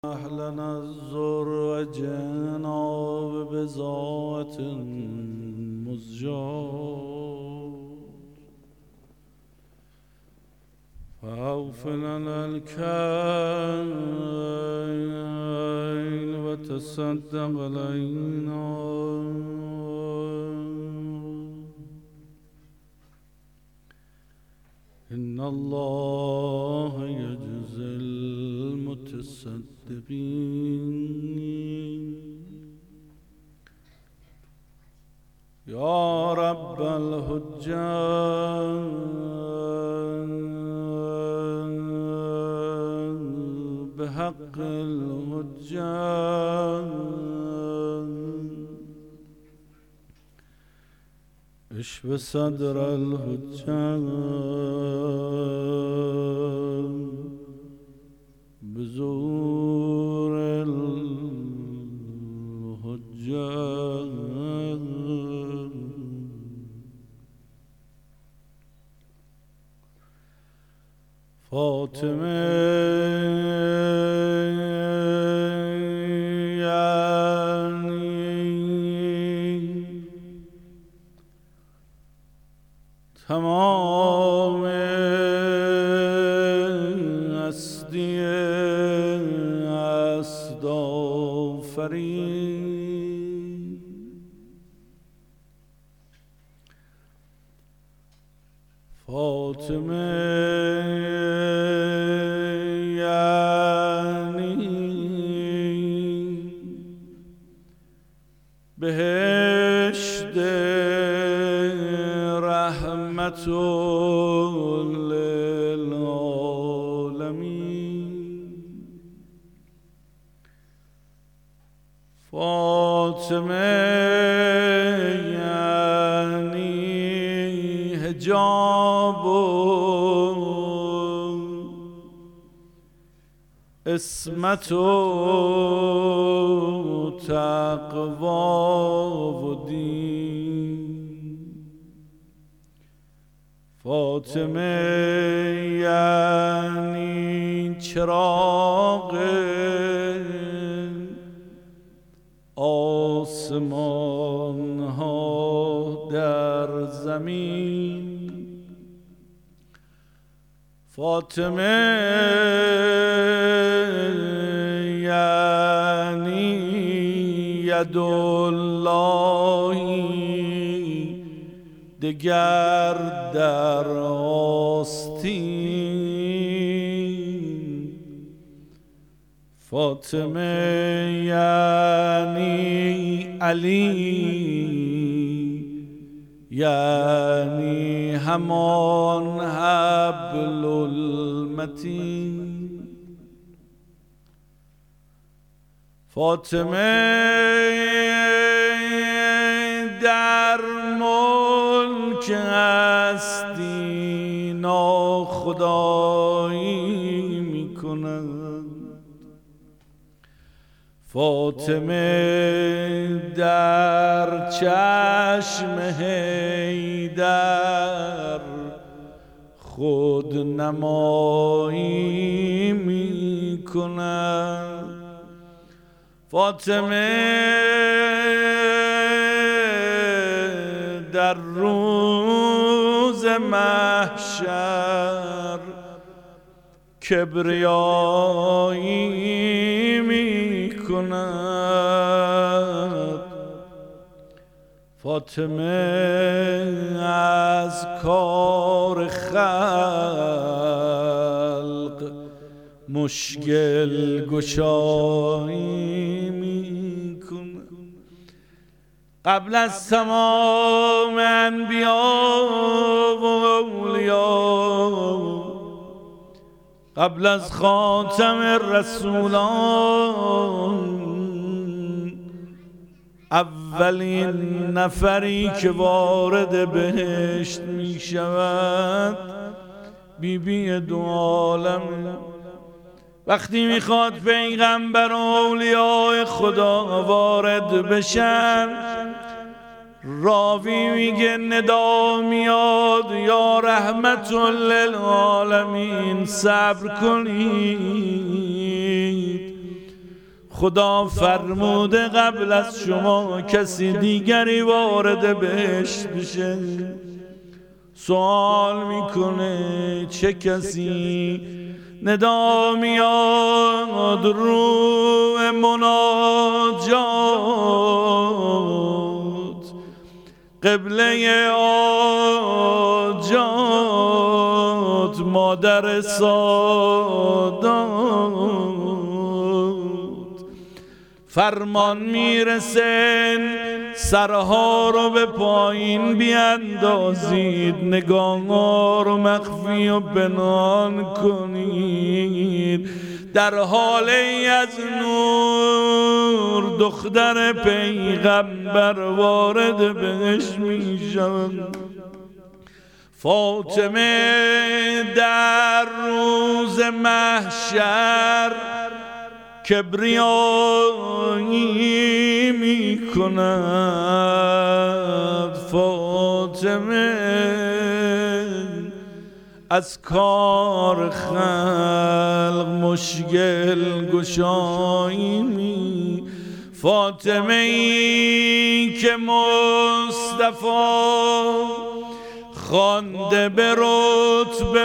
أهلنا الزر وجئنا ببضاعة مزجاة فأوف لنا الكيل وتصدق علينا إن الله يجزي المتصدقين يا رب الحجاج بحق الحجاج اشف صدر الحجاج بزور الحجاج فاطمه تمام هستی است آفرین فاطمه یعنی بهشت رحمت للعالمین فاطمه یعنی حجاب و عصمت و تقوا و دین فاطمه یعنی چراغ آسمان ها در زمین فاطمه یعنی ید اللهی دگر در آستین فاطمه یعنی علی یعنی همان حبل المتین فاطمه در ملک هستی ناخدایی می کند فاطمه در چشم حیدر خود نمایی می کند فاطمه در روز محشر کبریایی می کند فاطمه از کار خلق مشکل گشایی می کند قبل از تمام انبیا و اولیا قبل از خاتم رسولان اولین نفری که وارد بهشت می شود بیبی دو عالم وقتی میخواد پیغمبر و اولیاء خدا وارد بشن راوی میگه ندا میاد یا رحمت للعالمین صبر کنید خدا فرموده قبل از شما کسی دیگری وارد بهشت بشه. سوال میکنه چه کسی؟ ندا میاد رو مناجات، قبله آجات مادر سادات. فرمان میرسن سرها رو به پایین بیندازید، نگاه ها رو مخفی و بنان کنید. در حالی از نور دختر پیغمبر وارد بهش میشن. فاطمه در روز محشر کبریایی می کند. فاطمه از کار خلق مشکل گشایی می. فاطمه ای که مصطفی خوانده به رتبه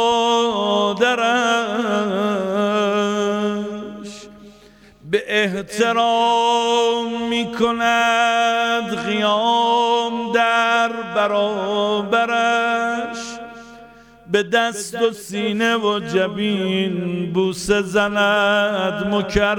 مادرش، به احترام می کند قیام در برابرش. به دست و سینه و جبین بوسه زند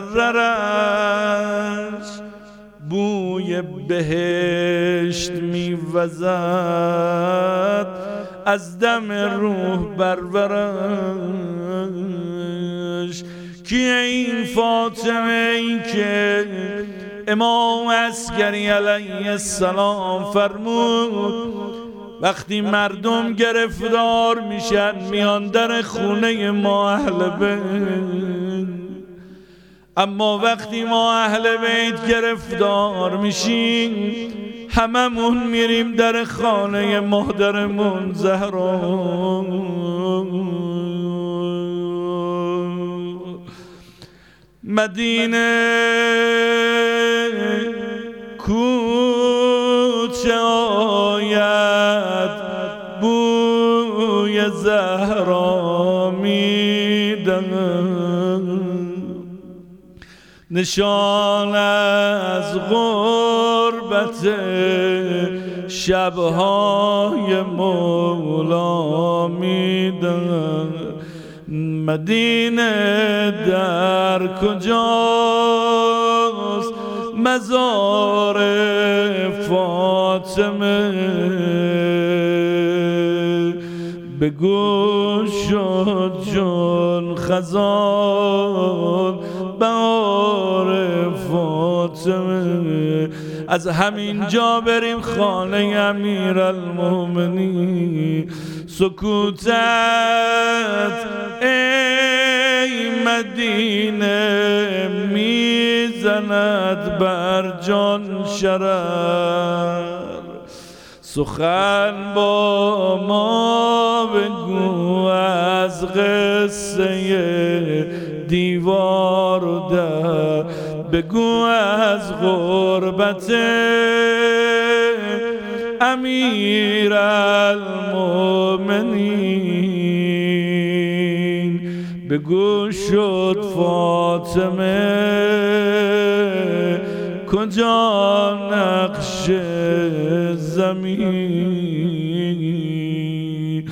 مکررش. بوی بهشت میوزد از دم روح برورش. کیه این فاطمه ای که امام عسکری علیه السلام فرمود وقتی مردم گرفتار میشن میان در خونه ما اهل بیت، اما وقتی ما اهل بیت گرفتار میشیم هممون میریم در خانه مادرمون زهرا. مدینه کوچه آید بوی زهرا میدهد، نشان از غربت شبهای مولا میدهد. مدینه در کجاست؟ مزار فاطمه. بگو شد جون خزان بهار فاطمه. از همین جا بریم خانه امیرالمومنین. سکوتت ای مدینه میزند بر جان شرر. سخن با ما بگو از قصه دیوار و در، بگو از غربت امیرالمومنین. بگو شد فاطمه کجا نقش زمین.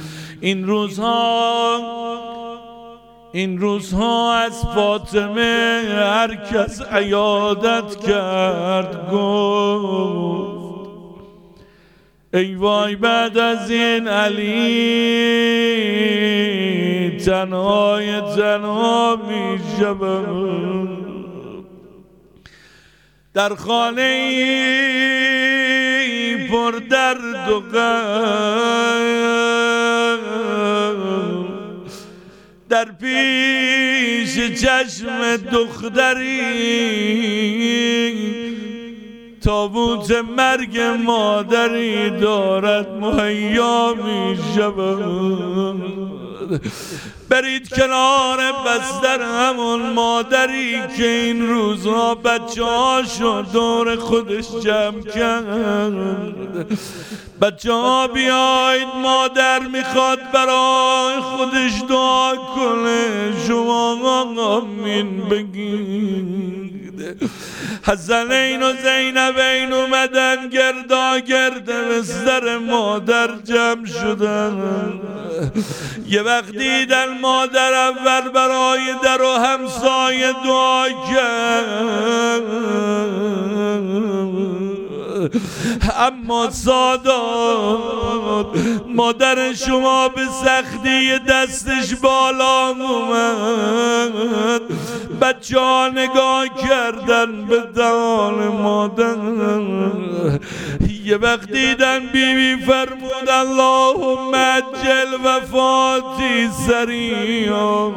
این روزها از فاطمه هر کس عیادت کرد گفت ای وای بعد از این علی تنها می شود. در خانه ای پر درد و غم، در پیش چشم دختری تابوت مرگ مادری دارد مهیا می شود. برید کنار بستر همون مادری که این روزها بچه هاشو دور خودش جمع کرد. بچه ها بیاید، مادر میخواد برای خودش دعا کنه، شما آمین بگید. حسنین و زینبین اومدن گرد بستر مادر جمع شدن. یه وقت دیدن مادر اول برای در و همسایه دعا کرد، اما سادات مادر شما به سختی دستش بالا اومد. بچه ها نگاه کردن به دهان مادر. یه وقت دیدن بیبی فرمود اللهم عجل وفاتی سریعا،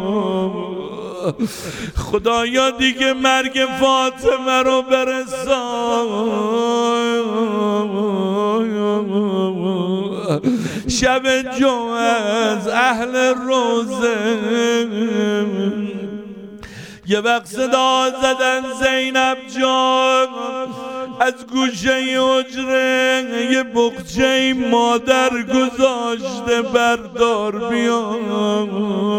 خدایا دیگه مرگ فاطمه رو برسان. شب جمعه از اهل روزه یه وقت صدا زدن زینب جان از گوشه حجره یه بقچه مادر گذاشته بردار بیار.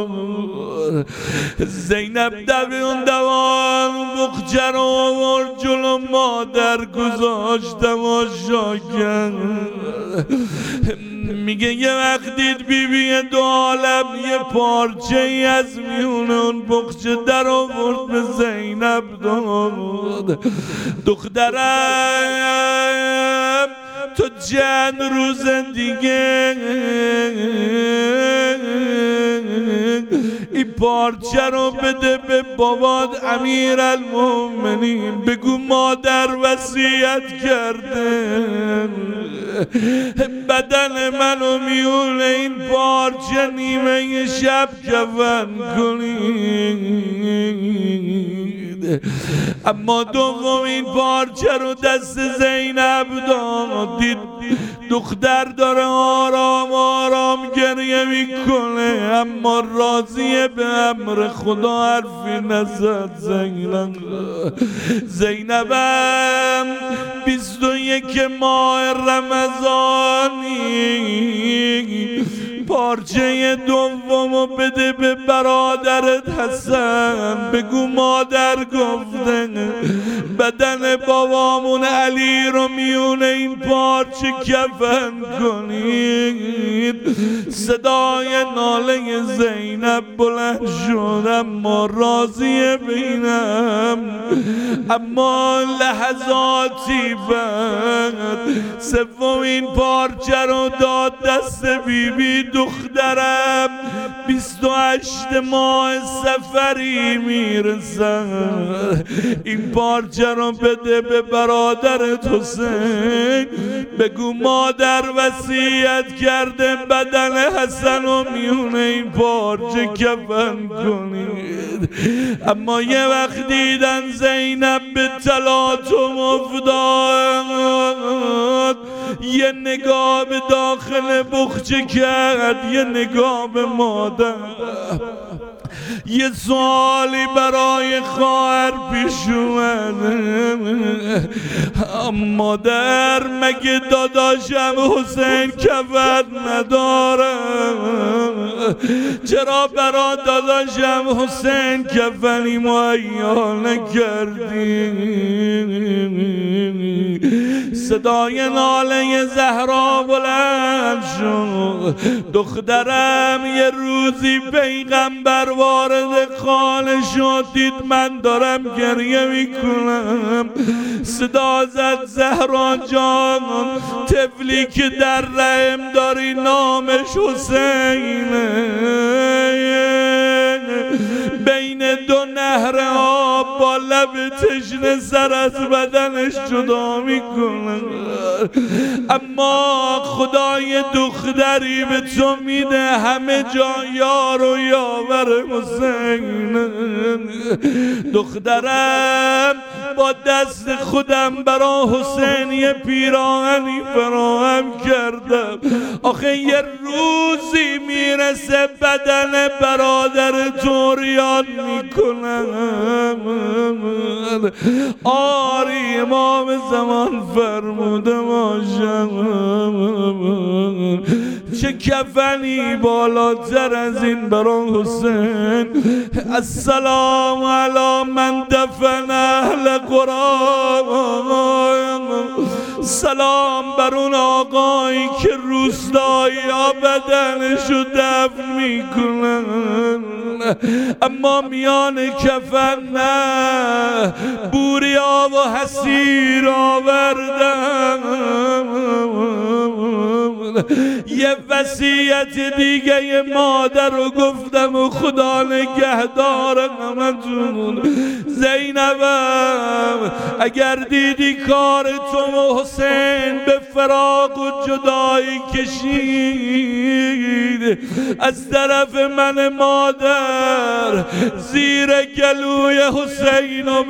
زینب دوان بقچه رو آورد جلو مادر گذاشت تماشا کرد. میگه یه وقت دید بیبی دو عالم یه پارچه ای از میون اون بقچه در آورد به زینب داد. دخترم تو چند روز دیگه این پارچه رو بده به بابات امیرالمومنین، بگو مادر وصیت کرده بدن منو میونه این پارچه نیمه شب کفن کنید. اما دومین پارچه رو دست زینب داد، دید دختر داره آرام آرام گریه میکنه اما راضیه به امر خدا حرفی نزد. زینبم 21 ماه رمضانی پارچه دومو بده به برادرت حسن، بگو مادر گفته بدن بابامون علی رو میونه این پارچه کفن کنید. صدای ناله زینب بلند شد اما راضیه بینم. اما لحظاتی بعد سومین پارچه رو داد دست بیبی. دخترم 28 ماه سفری میرسن، این پارچه رو بده به برادرت حسین، بگو مادر وصیت کرده بدن حسن و میونه این پارچه کفن کنید. اما یه وقت دیدن زینب به تلاطم افتاد، یه نگاه به داخل بخچه کرد، یه نگاه به مادر، یه سوالی برای خواهر پیش اومده. مادر مگه داداشم حسین کفن نداره؟ چرا برا داداشم حسین کفنی مهیا نکردی؟ صدای ناله زهرا بلند شد. دخترم یه روزی پیغمبر وارد خانه شد، دید من دارم گریه میکنم، صدا زد زهرا جان طفلی که در رحم داری نامش حسینه، بین دو نهر آب با لب تشنه سر از بدنش جدا میکنه. اما خدای دختری به تو میده همه جا یار و یاور حسین. دخترم با دست خودم برا حسین یه پیراهنی فراهم کردم. آخه یه روزی میرسه بدن برادر طوریان میکنم. آری امام زمان فرموده باشم چه کفنی بالاتر از این برا حسین. السلام علی من دفن اهل قرآن. سلام بر اون آقایی که روستایی ها بدنشو دفن میکنن اما میان کفن نه بوریا و حسیر آوردن. یه وصیت دیگه مادر رو گفتم و خدا نگهدار همتون. زینبم اگر دیدی کار تو و حسین به فراق و جدایی کشید، از طرف من مادر زیر گلوی حسین رو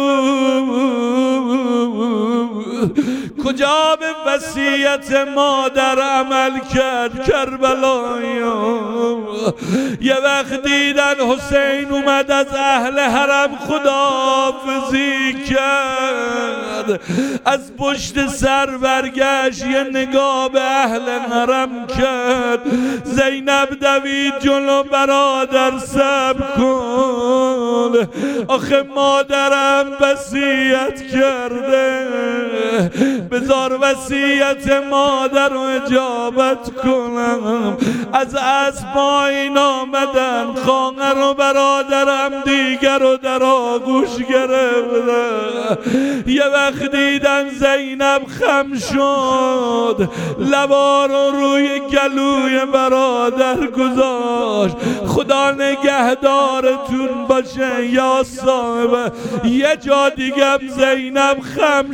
ببود. کجا به وصیت مادر عمل کرد کربلاییان؟ یه وقت دیدن حسین اومد از اهل حرم خداحافظی کرد، از پشت سر برگشت یه نگاه به اهل حرم کرد. زینب دوید جلو برادر صبر کن، آخه مادرم وصیت کرده، بذار وصیت مادر رو اجابت کنم. از پایین آمدن، خواهر و برادرم دیگر رو در آغوش گرفتن. یه وقت دیدن زینب خم شد، لبا رو روی گلوی برادر گذاشت. خدا نگهدارتون باشه یا صاحبه. یه جا دیگه زینب خم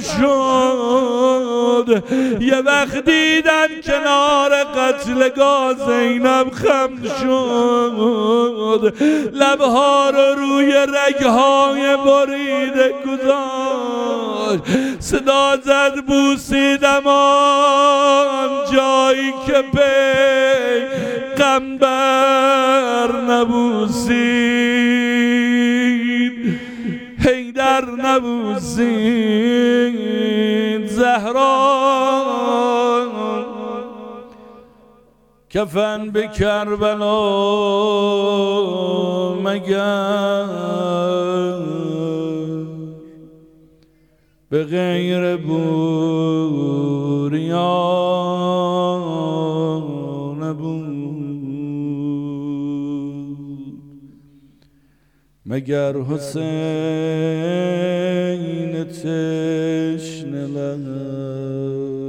شد، یه وقت دیدن کنار قتلگاه زینب خم شد، لبها رو روی رگهای بریده گذاشت. صدا زد بوسیدم آن جایی که پیغمبر نبوسید، حیدر نبوسید، زهرا کفن به کربلا مگر به غیر بوریا نبود، مگر حسین تشنه لب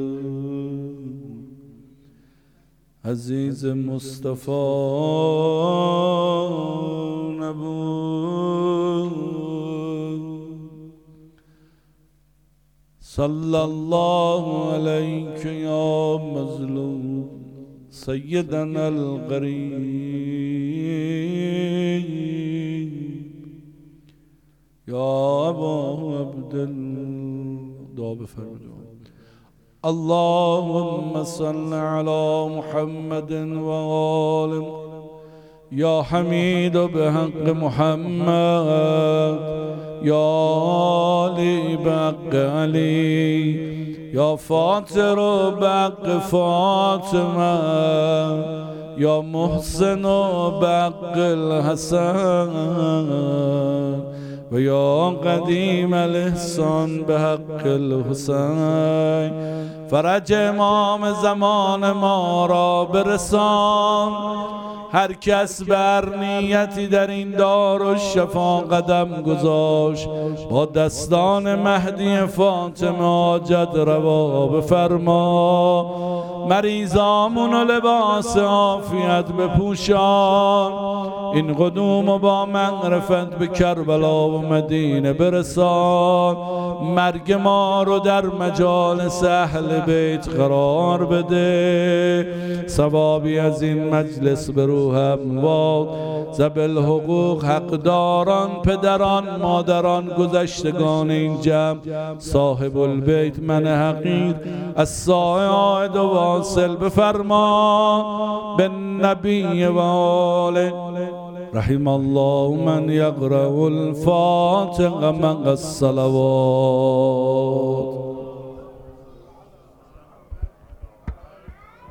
عزیز مصطفی نبود. صلی الله علیک یا مظلوم سیدنا القریب یا ابا عبدالله. دعا بفرمایید. اللهم صل على محمد وآل یا حمید بحق محمد، یا علی بحق علی، یا فاطر بحق فاطمه، یا محسن بحق الحسن، و یا قدیم الاحسان بحق الحسین. فرج امام زمان ما را برسان. هر کس بر نیتی در این دارالشفا قدم گذاشت، با دستان مهدی فاطمه حاجت روا بفرما. مریضامون و لباس عافیت بپوشان، این قدوم با معرفت به کربلا و مدینه برسان، مرگ ما رو در مجالس اهل بیت قرار بده، ثوابی از این مجلس به روح اموات ذوی الحقوق حقداران پدران مادران گذشتگان این جمع صاحب البیت من حقیر از سایه عائد و واصل بفرما بالنبی و آله. رحم الله من یقرأ الفاتحه مع الصلوات.